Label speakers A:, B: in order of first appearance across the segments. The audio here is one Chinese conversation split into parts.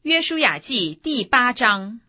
A: 约书亚记第8章。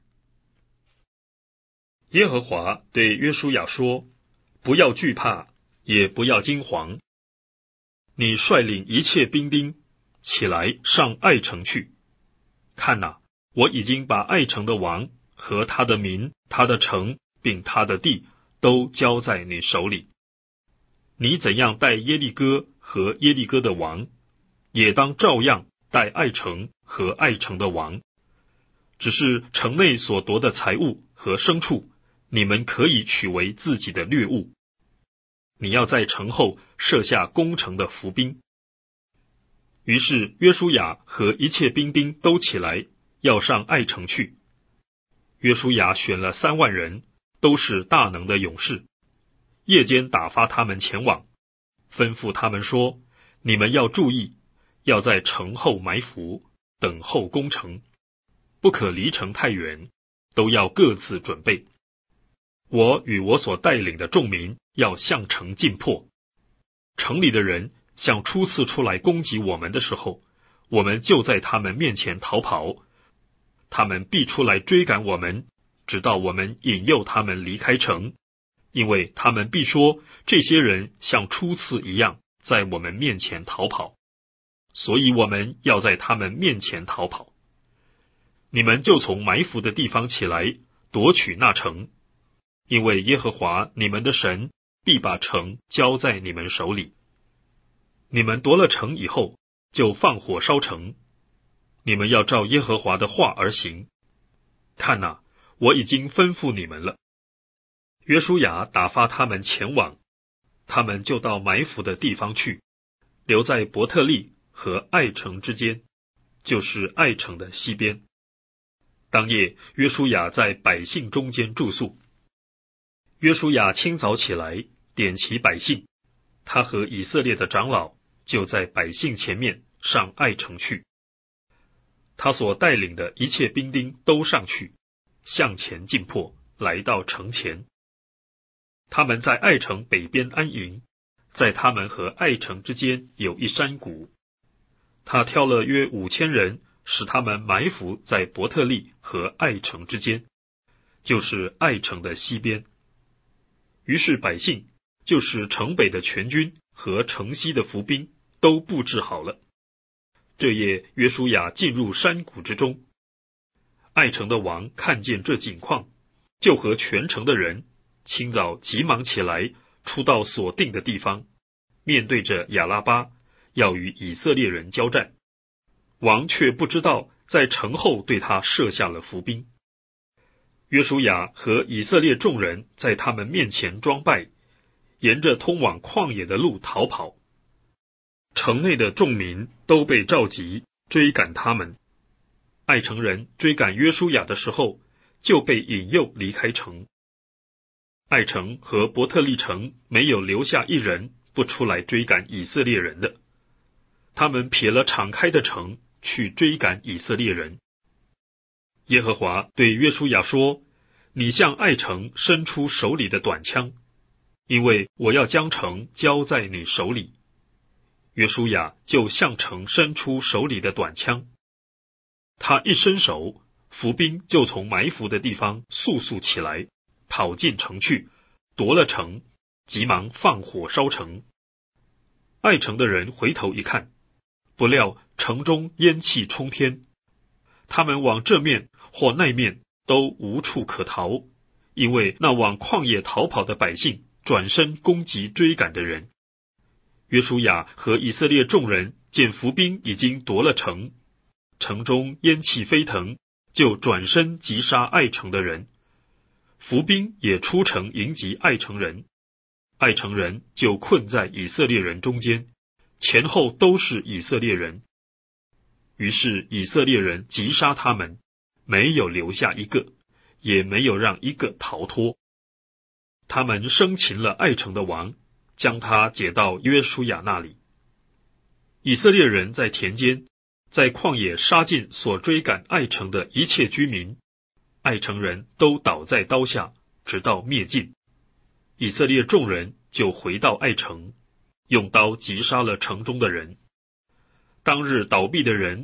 B: 耶和华对约书亚说：不要惧怕，也不要惊惶。你率领一切兵丁起来上爱城去。看哪，我已经把爱城的王和他的民、他的城并他的地都交在你手里。你怎样待耶利哥和耶利哥的王，也当照样待爱城和爱城的王。只是城内所夺的财物和牲畜，你们可以取为自己的掠物。你要在城后设下攻城的伏兵。于是约书亚和一切兵丁都起来，要上爱城去。约书亚选了3万人，都是大能的勇士，夜间打发他们前往，吩咐他们说：你们要注意，要在城后埋伏，等候攻城，不可离城太远，都要各自准备。我与我所带领的众民要向城进迫。城里的人像初次出来攻击我们的时候，我们就在他们面前逃跑，他们必出来追赶我们，直到我们引诱他们离开城，因为他们必说，这些人像初次一样在我们面前逃跑，所以我们要在他们面前逃跑。你们就从埋伏的地方起来，夺取那城，因为耶和华你们的神必把城交在你们手里。你们夺了城以后，就放火烧城。你们要照耶和华的话而行。看哪，我已经吩咐你们了。约书亚打发他们前往，他们就到埋伏的地方去，留在伯特利和爱城之间，就是爱城的西边。当夜，约书亚在百姓中间住宿。约书亚清早起来，点齐百姓，他和以色列的长老就在百姓前面上爱城去。他所带领的一切兵丁都上去，向前进迫，来到城前。他们在爱城北边安营，在他们和爱城之间有一山谷。他挑了约5000人，使他们埋伏在伯特利和爱城之间，就是爱城的西边。于是百姓，就是城北的全军和城西的伏兵，都布置好了。这夜约书亚进入山谷之中。爱城的王看见这景况，就和全城的人清早急忙起来，出到所定的地方，面对着亚拉巴，要与以色列人交战。王却不知道，在城后对他设下了伏兵。约书亚和以色列众人在他们面前装败，沿着通往旷野的路逃跑。城内的众民都被召集，追赶他们。爱城人追赶约书亚的时候，就被引诱离开城。爱城和伯特利城没有留下一人不出来追赶以色列人的，他们撇了敞开的城去追赶以色列人。耶和华对约书亚说：你向爱城伸出手里的短枪，因为我要将城交在你手里。约书亚就向城伸出手里的短枪，他一伸手，伏兵就从埋伏的地方速速起来，跑进城去，夺了城，急忙放火烧城。爱城的人回头一看，不料城中烟气冲天，他们往这面或那面都无处可逃，因为那往旷野逃跑的百姓转身攻击追赶的人。约书亚和以色列众人见伏兵已经夺了城，城中烟气飞腾，就转身击杀爱城的人。伏兵也出城迎击爱城人，爱城人就困在以色列人中间，前后都是以色列人。于是以色列人击杀他们，没有留下一个，也没有让一个逃脱。他们生擒了爱城的王，将他解到约书亚那里。以色列人在田间，在旷野杀尽所追赶爱城的一切居民，爱城人都倒在刀下，直到灭尽。以色列众人就回到爱城，用刀击杀了城中的人。当日倒闭的人，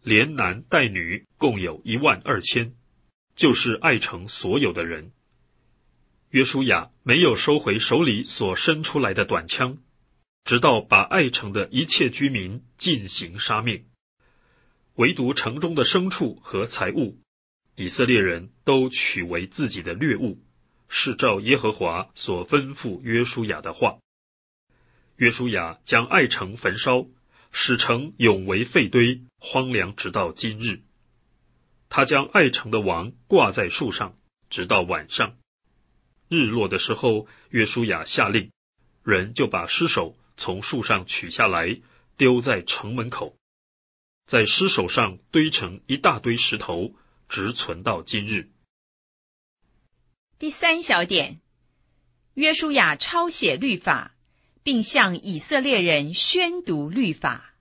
B: 连男带女共有12000，就是爱城所有的人。约书亚没有收回手里所伸出来的短枪，直到把爱城的一切居民尽行杀灭，唯独城中的牲畜和财物，以色列人都取为自己的掠物，是照耶和华所吩咐约书亚的话。约书亚将爱城焚烧，使城永为废堆，荒凉直到今日。他将爱城的王挂在树上，直到晚上。日落的时候，约书亚下令，人就把尸首从树上取下来，丢在城门口，在尸首上堆成一大堆石头，直存到今日。
A: 第3小点，约书亚抄写律法，并向以色列人宣读律法。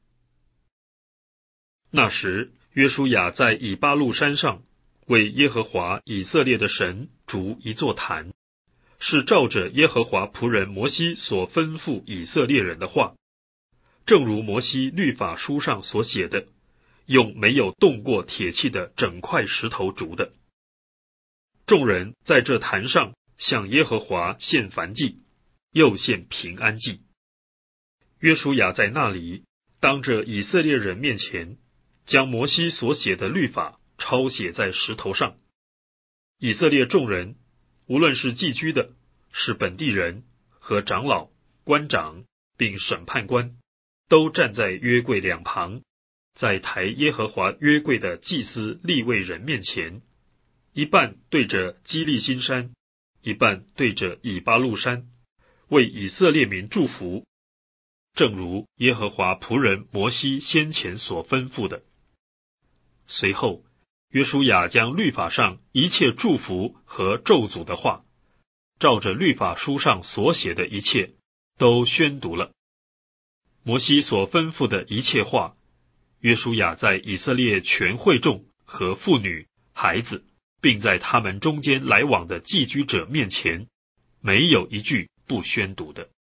B: 那时，约书亚在以巴路山上为耶和华以色列的神筑一座坛，是照着耶和华仆人摩西所吩咐以色列人的话，正如摩西律法书上所写的，用没有动过铁器的整块石头筑的。众人在这坛上向耶和华献燔祭，又献平安祭。约书亚在那里当着以色列人面前，将摩西所写的律法抄写在石头上。以色列众人，无论是寄居的，是本地人和长老、官长，并审判官，都站在约柜两旁，在抬耶和华约柜的祭司利未人面前，一半对着基利心山，一半对着以巴路山，为以色列民祝福，正如耶和华仆人摩西先前所吩咐的。随后，约书亚将律法上一切祝福和咒诅的话，照着律法书上所写的一切，都宣读了。摩西所吩咐的一切话，约书亚在以色列全会众和妇女、孩子，并在他们中间来往的寄居者面前，没有一句不宣读的。